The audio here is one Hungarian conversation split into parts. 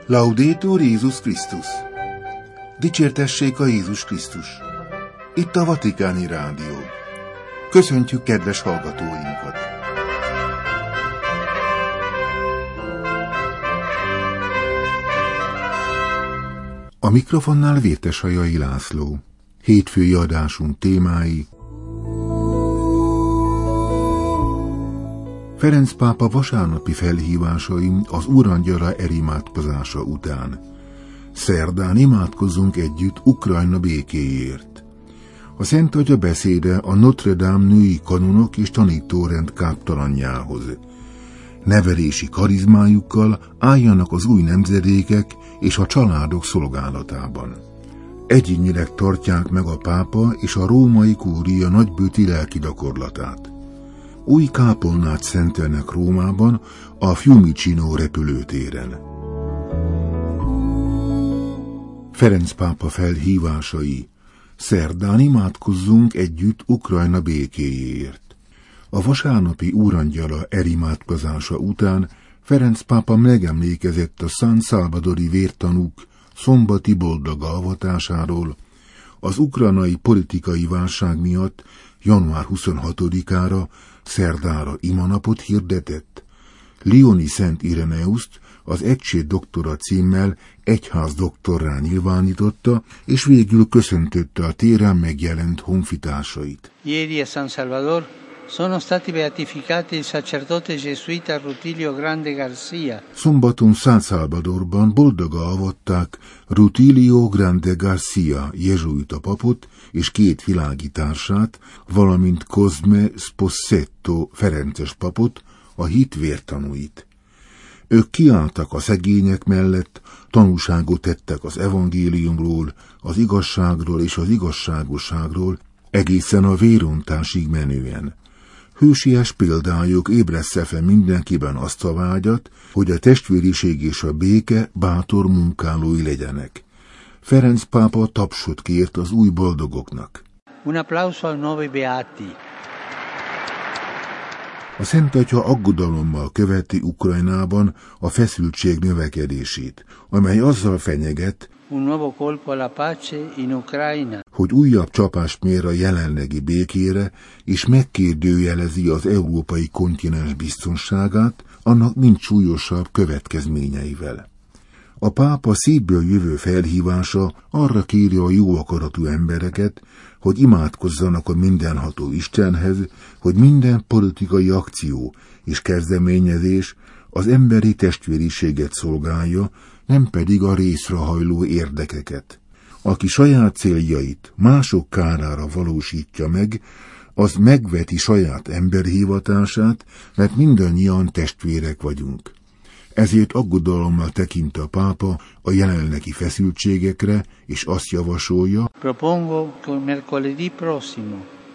Laudetur Jézus Krisztus! Dicsértessék a Jézus Krisztus! Itt a Vatikáni Rádió. Köszöntjük kedves hallgatóinkat! A mikrofonnál Vértesajai László. Hétfői adásunk témái: Ferenc pápa vasárnapi felhívásai az Úrangyala elimádkozása után. Szerdán imádkozzunk együtt Ukrajna békéjéért. A Szent Atya beszéde a Notre Dame női kanonok és tanítórend káptalanjához. Nevelési karizmájukkal álljanak az új nemzedékek és a családok szolgálatában. Egyénileg tartják meg a pápa és a római kúria nagybőti lelki gyakorlatát. Új kápolnát szentelnek Rómában, a Fiumicino repülőtéren. Ferenc pápa felhívásai: szerdán imádkozzunk együtt Ukrajna békéjéért. A vasárnapi Úrangyala elimádkozása után Ferenc pápa megemlékezett a San Salvadori vértanúk szombati boldog avatásáról. Az ukrajnai politikai válság miatt január 26-ára, szerdára imanapot hirdetett. Lioni Szent Ireneuszt az egység doktora címmel egyház doktorrá nyilvánította, és végül köszöntötte a téren megjelent honfitársait. Ieri a San Salvador sono stati beatificati il sacerdote gesuita Rutilio Grande Garcia. Szombaton San Salvadorban boldoga avatták Rutilio Grande Garcia jezsuita papot és két világitársát, valamint Cosme Sposetto ferences papot, a hit vértanúit. Ők kiálltak a szegények mellett, tanúságot tettek az evangéliumról, az igazságról és az igazságosságról, egészen a vérontásig menően. Hősies példájuk ébresssze fel mindenkiben azt a vágyat, hogy a testvériség és a béke bátor munkálói legyenek. Ferenc pápa tapsot kért az új boldogoknak. Un applauso ai nuovi beati. A Szent Atya aggodalommal követi Ukrajnában a feszültség növekedését, amely azzal fenyeget, Un nuovo colpo alla pace in Ucraina. hogy újabb csapást mér a jelenlegi békére, és megkérdőjelezi az európai kontinens biztonságát, annak mind súlyosabb következményeivel. A pápa szívből jövő felhívása arra kéri a jó akaratú embereket, hogy imádkozzanak a mindenható Istenhez, hogy minden politikai akció és kezdeményezés az emberi testvériséget szolgálja, nem pedig a részre hajló érdekeket. Aki saját céljait mások kárára valósítja meg, az megveti saját emberhivatását, mert mindannyian testvérek vagyunk. Ezért aggodalommal tekint a pápa a jelenlegi feszültségekre, és azt javasolja: Propongo che mercoledì prossimo,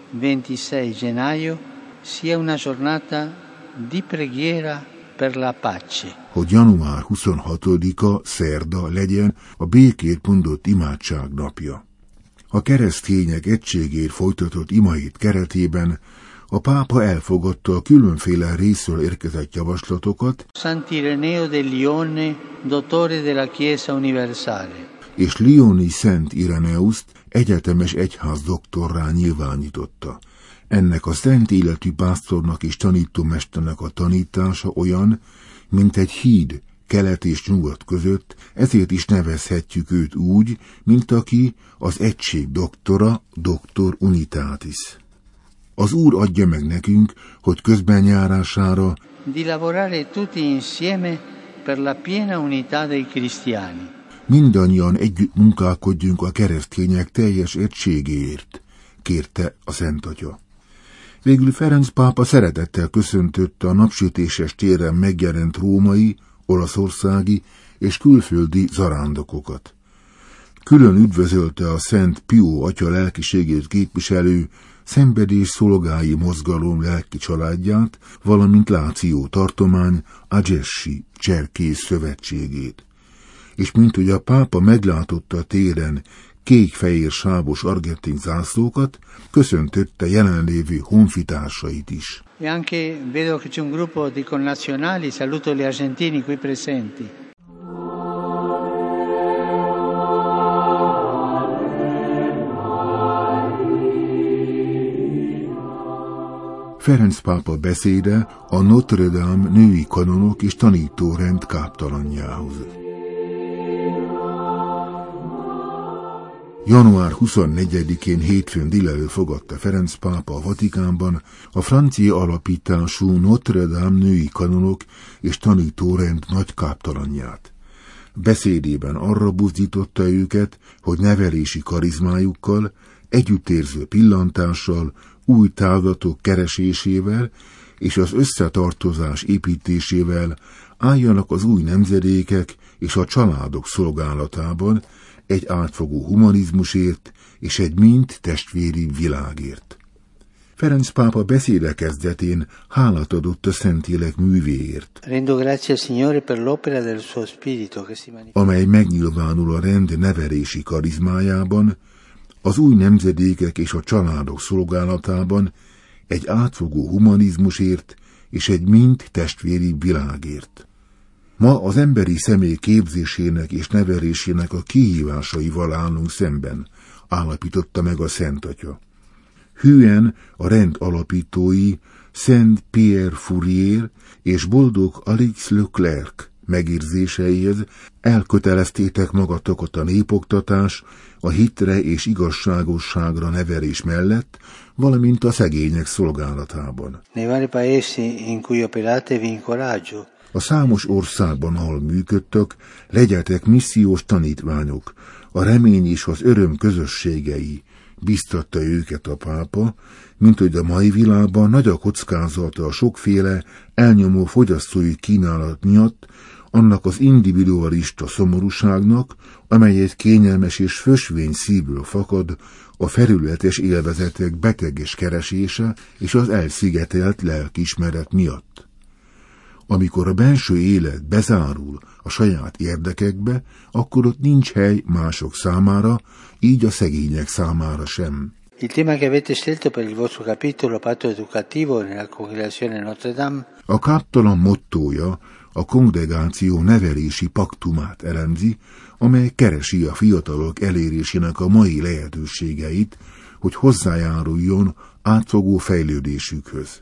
26 gennaio, sia una giornata di preghiera per la pace. Hogy január 26-a szerda legyen a békét mondott imádság napja. A keresztények egységért folytatott imahét keretében a pápa elfogadta a különféle részről érkezett javaslatokat, Sant'Ireneo del Lione, dottore della Chiesa Universale. És Lioni Szent Ireneuszt egyetemes egyház doktorrá nyilvánította. Ennek a szent életű pásztornak és tanítómesternek a tanítása olyan, mint egy híd kelet és nyugat között, ezért is nevezhetjük őt úgy, mint aki az egység doktora, doktor unitatis. Az Úr adja meg nekünk, hogy közbenjárására Di lavorare tutti insieme per la piena unità dei cristiani. mindannyian együtt munkálkodjunk a keresztények teljes egységéért, kérte a Szent Atya. Végül Ferenc pápa szeretettel köszöntötte a napsütéses téren megjelent római, olaszországi és külföldi zarándokokat. Külön üdvözölte a Szent Pió atya lelkiségét képviselő Szenvedés szolgái mozgalom lelki családját, valamint Láció tartomány Agessi cserkész szövetségét. És mint hogy a pápa meglátotta a téren kék-fehér sávos argentin zászlókat, köszöntötte jelenlévő honfitársait is. E anche vedo che c'è un gruppo di connazionali, saluto gli argentini qui presenti. Ferenc pápa beszéde a Notre Dame női kanonok és tanítórend káptalanjához. Január 24-én hétfőn délelőtt fogadta Ferenc pápa a Vatikánban a francia alapítású Notre Dame női kanonok és tanítórend nagy káptalanját. Beszédében arra buzdította őket, hogy nevelési karizmájukkal, együttérző pillantással, új távlatok keresésével és az összetartozás építésével álljanak az új nemzedékek és a családok szolgálatában egy átfogó humanizmusért és egy mind testvéri világért. Ferenc pápa beszéde kezdetén hálát adott a Szentlélek művéért, amely megnyilvánul a rend nevelési karizmájában, az új nemzedékek és a családok szolgálatában, egy átfogó humanizmusért és egy mind testvéri világért. Ma az emberi személy képzésének és nevelésének a kihívásaival állunk szemben, állapította meg a Szent Atya. Hűen a rend alapítói Saint Pierre Fourier és boldog Alix Leclerc megérzéseihez elköteleztétek magatokat a népoktatás, a hitre és igazságosságra nevelés mellett, valamint a szegények szolgálatában. A számos országban, ahol működtök, legyetek missziós tanítványok, a remény és az öröm közösségei, biztatta őket a pápa, mint hogy a mai világban nagy a kockázata a sokféle elnyomó fogyasztói kínálat miatt, annak az individualista szomorúságnak, amely egy kényelmes és fösvény szívből fakad, a felületes élvezetek beteges keresése és az elszigetelt lelkiismeret miatt. Amikor a belső élet bezárul a saját érdekekbe, akkor ott nincs hely mások számára, így a szegények számára sem. Il tema che avete scelto per il vostro capitolo Patto Educativo nella Congregazione Notre Dame. A káptalan mottója a kongregáció nevelési paktumát elemzi, amely keresi a fiatalok elérésének a mai lehetőségeit, hogy hozzájáruljon átfogó fejlődésükhöz.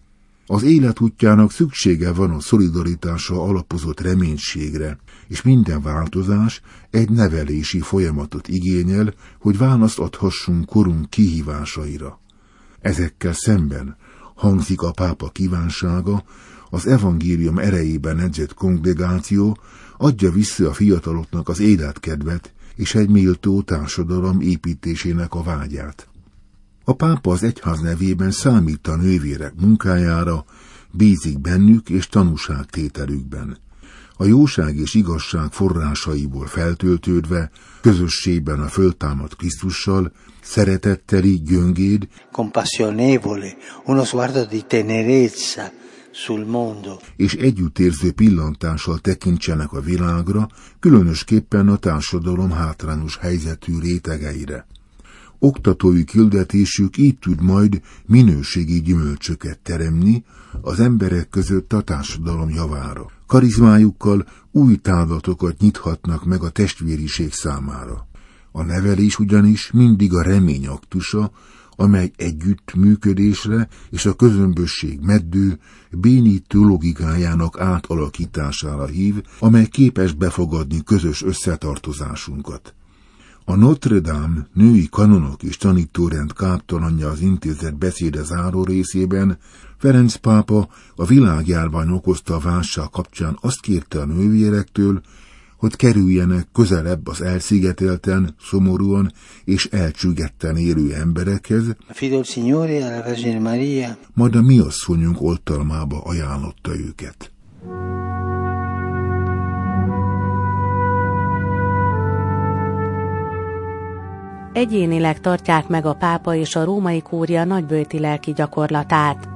Az élet útjának szüksége van a szolidaritásra alapozott reménységre, és minden változás egy nevelési folyamatot igényel, hogy választ adhassunk korunk kihívásaira. Ezekkel szemben hangzik a pápa kívánsága, az evangélium erejében edzett kongregáció adja vissza a fiataloknak az életkedvet és egy méltó társadalom építésének a vágyát. A pápa az egyház nevében számít a nővérek munkájára, bízik bennük és tanúságtételükben. A jóság és igazság forrásaiból feltöltődve, közösségben a föltámadt Krisztussal, szeretetteli, gyöngéd, compassionevole, uno sguardo di tenerezza sul mondo, és együttérző pillantással tekintsenek a világra, különösképpen a társadalom hátrányos helyzetű rétegeire. Oktatói küldetésük így tud majd minőségi gyümölcsöket teremni az emberek között a társadalom javára. Karizmájukkal új távlatokat nyithatnak meg a testvériség számára. A nevelés ugyanis mindig a remény aktusa, amely együttműködésre és a közömbösség meddő, bénítő logikájának átalakítására hív, amely képes befogadni közös összetartozásunkat. A Notre Dame női kanonok és tanítórend káptalanja az intézet beszéde záró részében Ferenc pápa a világjárvány okozta válság kapcsán azt kérte a nővérektől, hogy kerüljenek közelebb az elszigetelten, szomorúan és elcsüggetten élő emberekhez, majd a mi asszonyunk oltalmába ajánlotta őket. Egyénileg tartják meg a pápa és a római kúria nagyböjti lelki gyakorlatát.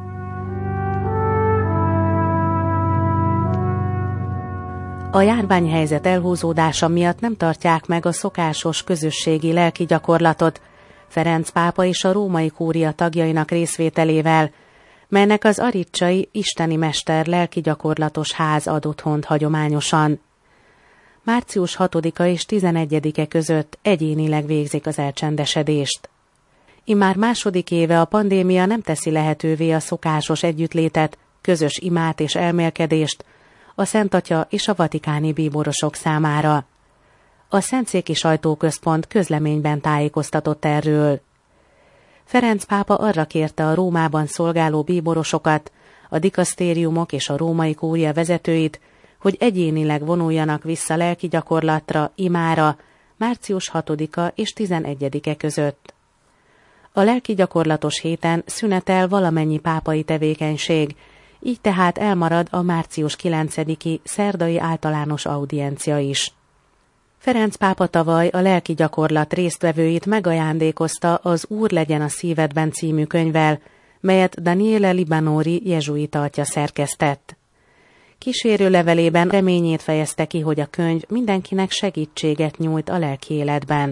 A járványhelyzet elhúzódása miatt nem tartják meg a szokásos közösségi lelki gyakorlatot Ferenc pápa és a római kúria tagjainak részvételével, melynek az aricsai isteni mester lelki gyakorlatos ház ad otthont hagyományosan. Március 6-a és 11-e között egyénileg végzik az elcsendesedést. Immár második éve a pandémia nem teszi lehetővé a szokásos együttlétet, közös imát és elmélkedést a Szent Atya és a vatikáni bíborosok számára. A Szentszéki Sajtóközpont közleményben tájékoztatott erről. Ferenc pápa arra kérte a Rómában szolgáló bíborosokat, a dikasztériumok és a római kúria vezetőit, hogy egyénileg vonuljanak vissza lelki gyakorlatra, imára, március 6-a és 11-e között. A lelki gyakorlatos héten szünetel valamennyi pápai tevékenység, így tehát elmarad a március 9-i szerdai általános audiencia is. Ferenc pápa tavaly a lelki gyakorlat résztvevőit megajándékozta az Úr legyen a szívedben című könyvvel, melyet Daniele Libanori jezsuita atya szerkesztett. Kísérő levelében reményét fejezte ki, hogy a könyv mindenkinek segítséget nyújt a lelki életben.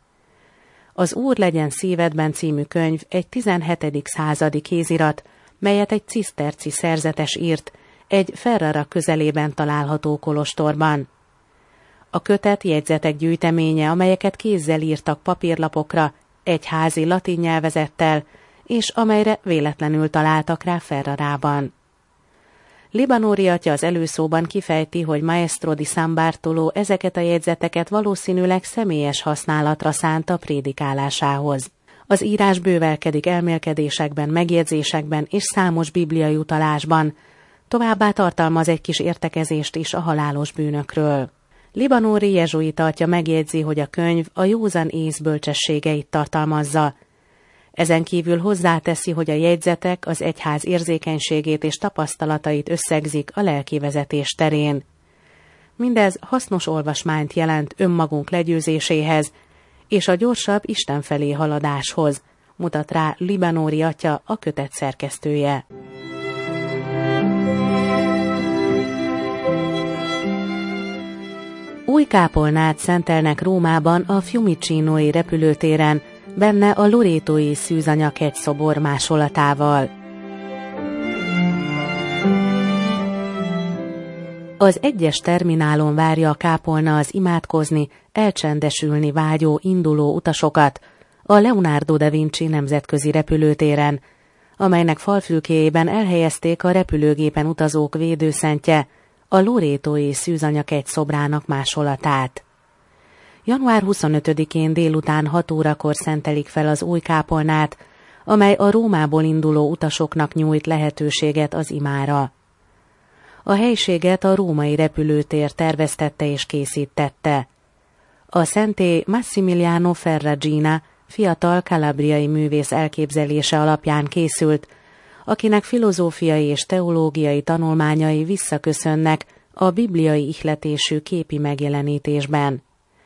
Az Úr legyen szívedben című könyv egy 17. századi kézirat, melyet egy ciszterci szerzetes írt, egy Ferrara közelében található kolostorban. A kötet jegyzetek gyűjteménye, amelyeket kézzel írtak papírlapokra, egyházi latin nyelvezettel, és amelyre véletlenül találtak rá Ferrarában. Libanori atya az előszóban kifejti, hogy Maestro di San Bartolo ezeket a jegyzeteket valószínűleg személyes használatra szánta prédikálásához. Az írás bővelkedik elmélkedésekben, megjegyzésekben és számos bibliai utalásban, továbbá tartalmaz egy kis értekezést is a halálos bűnökről. Libanori jezsuita atya megjegyzi, hogy a könyv a józan ész bölcsességeit tartalmazza. Ezen kívül hozzáteszi, hogy a jegyzetek az egyház érzékenységét és tapasztalatait összegzik a lelkivezetés terén. Mindez hasznos olvasmányt jelent önmagunk legyőzéséhez és a gyorsabb Isten felé haladáshoz, mutat rá Libanori atya, a kötet szerkesztője. Új kápolnát szentelnek Rómában a Fiumicinoi repülőtéren, benne a lorétói szűzanya kegyszobor másolatával. Az egyes terminálon várja a kápolna az imádkozni, elcsendesülni vágyó induló utasokat a Leonardo da Vinci nemzetközi repülőtéren, amelynek falfülkéjében elhelyezték a repülőgépen utazók védőszentje, a lorétói szűzanya kegyszobrának másolatát. Január 25-én délután 6 órakor szentelik fel az új kápolnát, amely a Rómából induló utasoknak nyújt lehetőséget az imára. A helységet a római repülőtér terveztette és készítette. A szentély Massimiliano Ferragina, fiatal kalabriai művész elképzelése alapján készült, akinek filozófiai és teológiai tanulmányai visszaköszönnek a bibliai ihletésű képi megjelenítésben.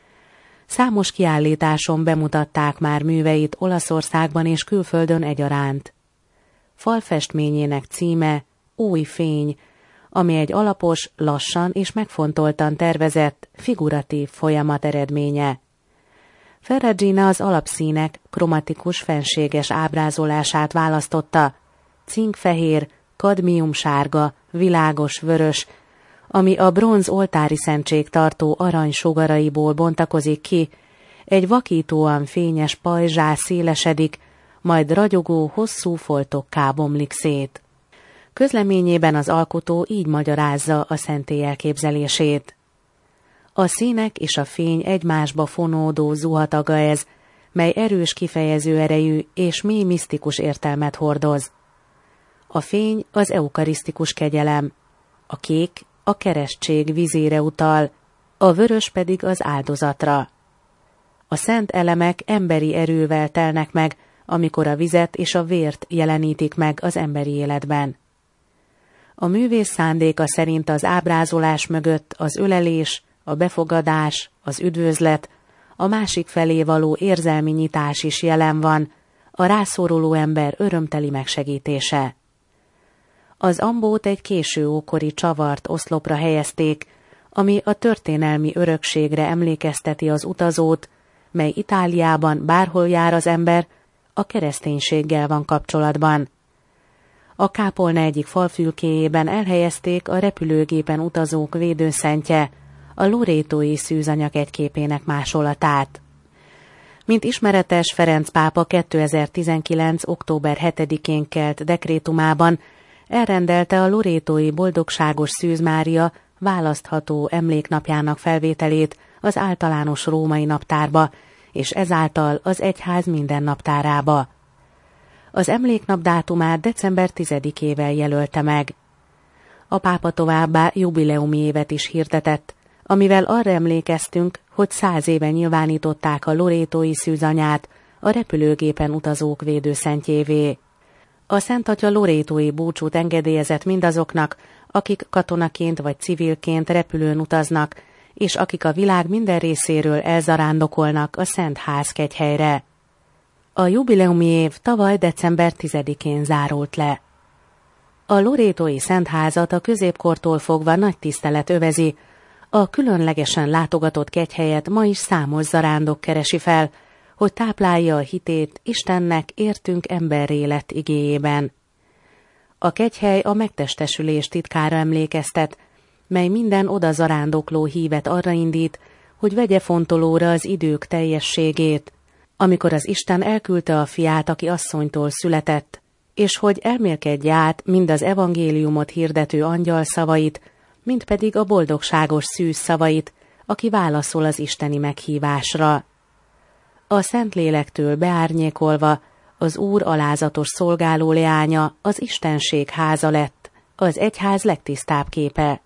Számos kiállításon bemutatták már műveit Olaszországban és külföldön egyaránt. Falfestményének címe Új fény, ami egy alapos, lassan és megfontoltan tervezett, figuratív folyamat eredménye. Ferragina az alapszínek kromatikus fenséges ábrázolását választotta, cinkfehér, kadmiumsárga, világos vörös, ami a bronz oltári szentség tartó arany sugaraiból bontakozik ki, egy vakítóan fényes pajzsá szélesedik, majd ragyogó, hosszú foltokká bomlik szét. Közleményében az alkotó így magyarázza a szentély elképzelését. A színek és a fény egymásba fonódó zuhataga ez, mely erős kifejező erejű és mély misztikus értelmet hordoz. A fény az eukarisztikus kegyelem, a kék a keresztség vízére utal, a vörös pedig az áldozatra. A szent elemek emberi erővel telnek meg, amikor a vizet és a vért jelenítik meg az emberi életben. A művész szándéka szerint az ábrázolás mögött az ölelés, a befogadás, az üdvözlet, a másik felé való érzelmi nyitás is jelen van, a rászoruló ember örömteli megsegítése. Az ambót egy késő ókori csavart oszlopra helyezték, ami a történelmi örökségre emlékezteti az utazót, mely Itáliában bárhol jár az ember, a kereszténységgel van kapcsolatban. A kápolna egyik falfülkéjében elhelyezték a repülőgépen utazók védőszentje, a lorétói szűzanya kegyképének másolatát. Mint ismeretes, Ferenc pápa 2019. október 7-én kelt dekrétumában elrendelte a lorétói Boldogságos Szűz Mária választható emléknapjának felvételét az általános római naptárba, és ezáltal az egyház minden naptárába. Az emléknap dátumát december 10-ével jelölte meg. A pápa továbbá jubileumi évet is hirdetett, amivel arra emlékeztünk, hogy 100 éve nyilvánították a lorétói szűzanyát a repülőgépen utazók védőszentjévé. A Szentatya lorétói búcsút engedélyezett mindazoknak, akik katonaként vagy civilként repülőn utaznak, és akik a világ minden részéről elzarándokolnak a Szent Ház kegyhelyre. A jubileumi év tavaly december 10-én zárult le. A lorétói Szentházat a középkortól fogva nagy tisztelet övezi, a különlegesen látogatott kegyhelyet ma is számos zarándok keresi fel, hogy táplálja a hitét Istennek értünk emberré lett igéjében. A kegyhely a megtestesülés titkára emlékeztet, mely minden oda zarándokló hívet arra indít, hogy vegye fontolóra az idők teljességét, amikor az Isten elküldte a fiát, aki asszonytól született, és hogy elmélkedje át mind az evangéliumot hirdető angyal szavait, mind pedig a boldogságos szűz szavait, aki válaszol az isteni meghívásra. A Szentlélektől beárnyékolva az Úr alázatos szolgáló leánya az Istenség háza lett, az egyház legtisztább képe.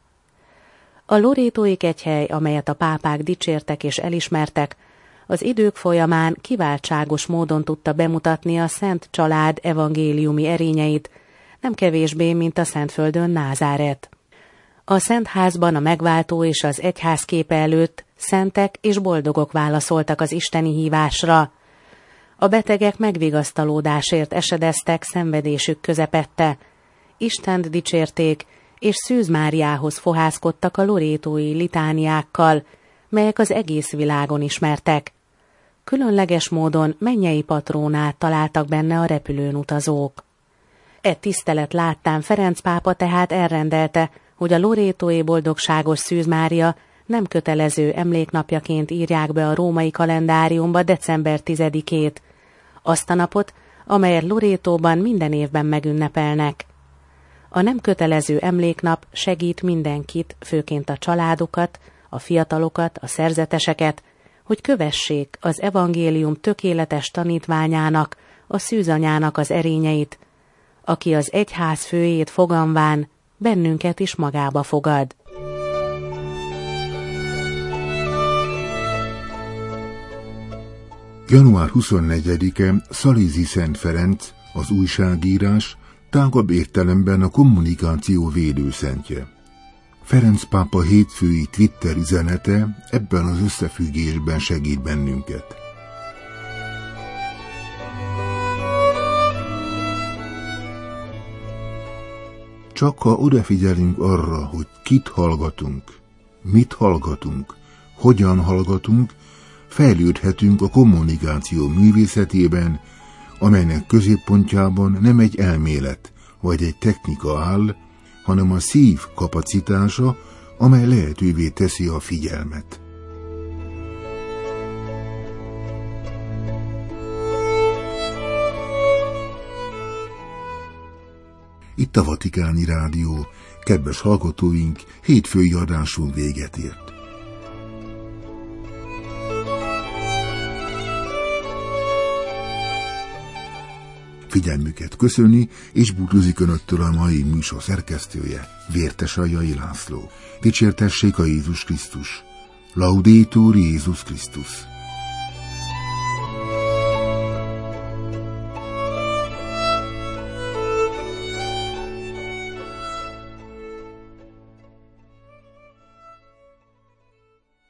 A lorétói kegyhely, amelyet a pápák dicsértek és elismertek, az idők folyamán kiváltságos módon tudta bemutatni a Szent Család evangéliumi erényeit, nem kevésbé, mint a Szentföldön Názáret. A Szent Házban a megváltó és az egyház képe előtt szentek és boldogok válaszoltak az isteni hívásra. A betegek megvigasztalódásért esedeztek szenvedésük közepette. Istent dicsérték, és Szűz Máriához fohászkodtak a lorétói litániákkal, melyek az egész világon ismertek. Különleges módon mennyei patrónát találtak benne a repülőn utazók. Tisztelet láttán Ferenc pápa tehát elrendelte, hogy a lorétói Boldogságos Szűz Mária nem kötelező emléknapjaként írják be a római kalendáriumba december 10-ét, azt a napot, amelyet Lorétóban minden évben megünnepelnek. A nem kötelező emléknap segít mindenkit, főként a családokat, a fiatalokat, a szerzeteseket, hogy kövessék az evangélium tökéletes tanítványának, a szűzanyának az erényeit, aki az egyház főjét foganván bennünket is magába fogad. Január 24-e Szalízi Szent Ferenc, az újságírás, tágabb értelemben a kommunikáció védőszentje. Ferenc pápa hétfői Twitter üzenete ebben az összefüggésben segít bennünket. Csak ha odafigyelünk arra, hogy kit hallgatunk, mit hallgatunk, hogyan hallgatunk, fejlődhetünk a kommunikáció művészetében, amelynek középpontjában nem egy elmélet vagy egy technika áll, hanem a szív kapacitása, amely lehetővé teszi a figyelmet. Itt a Vatikáni Rádió, kedves hallgatóink, hétfői adásunk véget ért. Figyelmüket köszöni, és búcsúzik önöktől a mai műsor szerkesztője, Vértes Aljai László. Dicsértessék a Jézus Krisztus! Laudetur Jézus Krisztus!